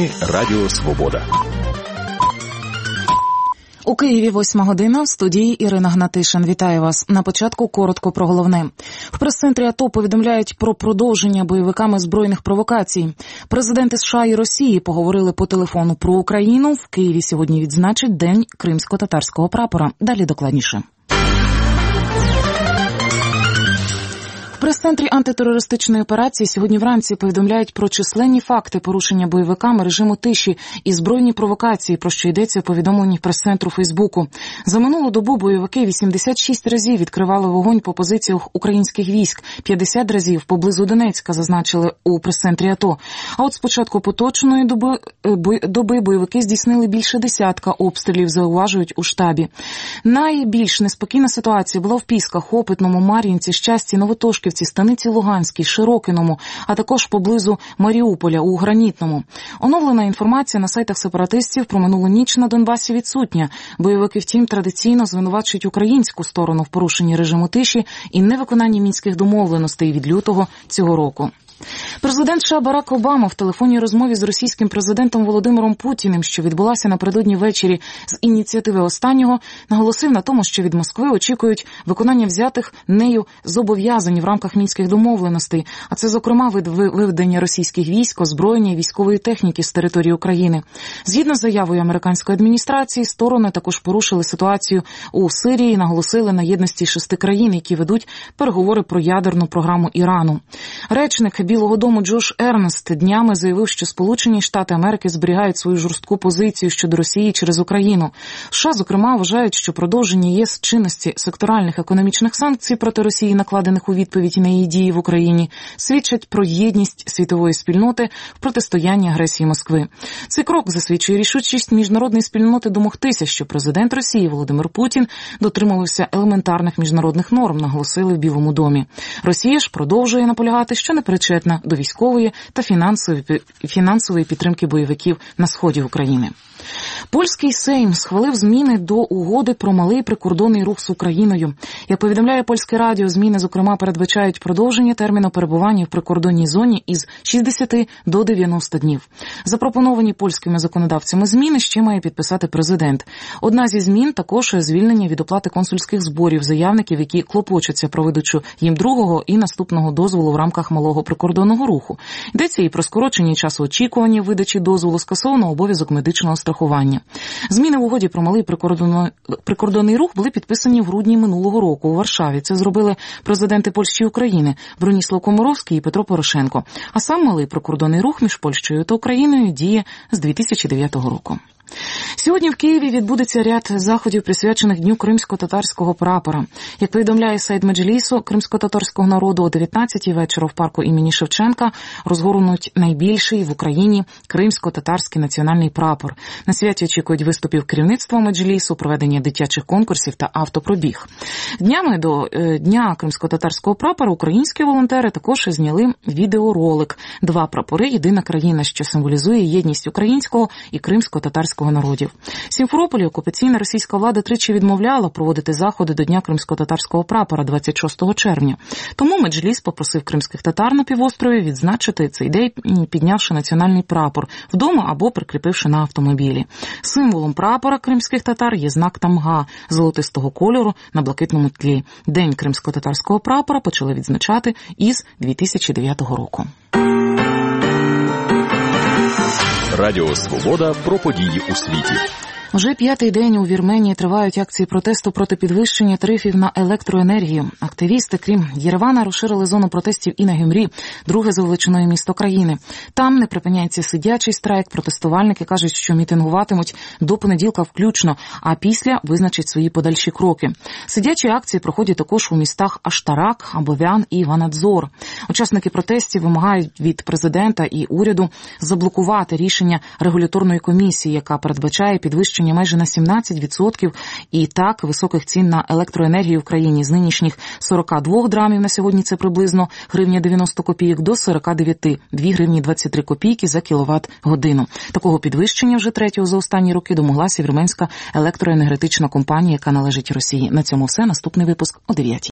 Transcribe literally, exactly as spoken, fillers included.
Новини Радіо Свобода. У Києві восьма година, в студії Ірина Гнатишин. Вітаю вас. На початку коротко про головне. В прес-центрі АТО повідомляють про продовження бойовиками збройних провокацій. Президенти США і Росії поговорили по телефону про Україну. В Києві сьогодні відзначать День кримсько-татарського прапора. Далі докладніше. В прес-центрі антитерористичної операції сьогодні вранці повідомляють про численні факти порушення бойовиками режиму тиші і збройні провокації, про що йдеться у повідомленні прес-центру Фейсбуку. За минулу добу бойовики вісімдесят шість разів відкривали вогонь по позиціях українських військ, п'ятдесят разів поблизу Донецька, зазначили у прес-центрі АТО. А от з початку поточної доби, доби бойовики здійснили більше десятка обстрілів, зауважують у штабі. Найбільш неспокійна ситуація була в Пісках, Опитному, Мар'їнці, Щасті, Новотошківці, Станиці Луганській, Широкиному, а також поблизу Маріуполя у Гранітному. Оновлена інформація на сайтах сепаратистів про минулу ніч на Донбасі відсутня. Бойовики, втім, традиційно звинувачують українську сторону в порушенні режиму тиші і невиконанні мінських домовленостей від лютого цього року. Президент США Барак Обама в телефонній розмові з російським президентом Володимиром Путіним, що відбулася напередодні ввечері з ініціативи останнього, наголосив на тому, що від Москви очікують виконання взятих нею зобов'язань в рамках мінських домовленостей, а це, зокрема, виведення російських військ, озброєння і військової техніки з території України. Згідно з заявою американської адміністрації, сторони також порушили ситуацію у Сирії і наголосили на єдності шести країн, які ведуть переговори про ядерну програму Ірану. Речник Білого дому Джош Ернест днями заявив, що Сполучені Штати Америки зберігають свою жорстку позицію щодо Росії через Україну. США, зокрема, вважають, що продовження ЄС чинності секторальних економічних санкцій проти Росії, накладених у відповідь на її дії в Україні, свідчать про єдність світової спільноти в протистоянні агресії Москви. Цей крок засвідчує рішучість міжнародної спільноти домогтися, що президент Росії Володимир Путін дотримувався елементарних міжнародних норм, наголосили в Білому домі. Росія ж продовжує наполягати, що не причетна до військової та фінансової, фінансової підтримки бойовиків на сході України. Польський Сейм схвалив зміни до угоди про малий прикордонний рух з Україною. Як повідомляє польське радіо, зміни, зокрема, передбачають продовження терміну перебування в прикордонній зоні із шістдесяти до дев'яноста днів. Запропоновані польськими законодавцями зміни ще має підписати президент. Одна зі змін також звільнення від оплати консульських зборів заявників, які клопочуться про видачу їм другого і наступного дозволу в рамках малого прикордонного руху. Йдеться і про скорочення часу очікування видачі дозволу, скасовано обов'язок медичного страхування. Зміни в угоді про малий прикордонний рух були підписані в грудні минулого року у Варшаві. Це зробили президенти Польщі і України Броніслав Комаровський і Петро Порошенко. А сам малий прикордонний рух між Польщею та Україною діє з дві тисячі дев'ятого року. Сьогодні в Києві відбудеться ряд заходів, присвячених Дню кримсько-татарського прапора. Як повідомляє сайт Меджлісу кримсько-татарського народу, о дев'ятнадцятій вечора в парку імені Шевченка розгорнуть найбільший в Україні кримсько-татарський національний прапор. На святі очікують виступів керівництва Меджлісу, проведення дитячих конкурсів та автопробіг. Днями до е, Дня кримсько-татарського прапора українські волонтери також зняли відеоролик «Два прапори – єдина країна», що символізує єдність українського і кримсько-татарського народів. В Сімферополі окупаційна російська влада тричі відмовляла проводити заходи до Дня кримсько-татарського прапора двадцять шостого червня. Тому Меджліс попросив кримських татар на півострові відзначити цей день, піднявши національний прапор вдома або прикріпивши на автомобілі. Символом прапора кримських татар є знак тамга золотистого кольору на блакитному тлі. День кримсько-татарського прапора почали відзначати із дві тисячі дев'ятого року. Радіо Свобода про події у світі. Уже п'ятий день у Вірменії тривають акції протесту проти підвищення тарифів на електроенергію. Активісти, крім Єревана, розширили зону протестів і на Гюмрі, друге за величиною місто країни. Там не припиняється сидячий страйк, протестувальники кажуть, що мітингуватимуть до понеділка включно, а після визначать свої подальші кроки. Сидячі акції проходять також у містах Аштарак, Абовян і Ванадзор. Учасники протестів вимагають від президента і уряду заблокувати рішення регуляторної комісії, яка передбачає підвищення майже на сімнадцять відсотків і так високих цін на електроенергію в країні з нинішніх сорок два драмів, на сьогодні це приблизно гривня дев'яносто копійок, до сорок дев'ять, дві гривні двадцять три копійки за кіловат-годину. Такого підвищення вже третього за останні роки домоглася вірменська електроенергетична компанія, яка належить Росії. На цьому все. Наступний випуск о дев'ятій.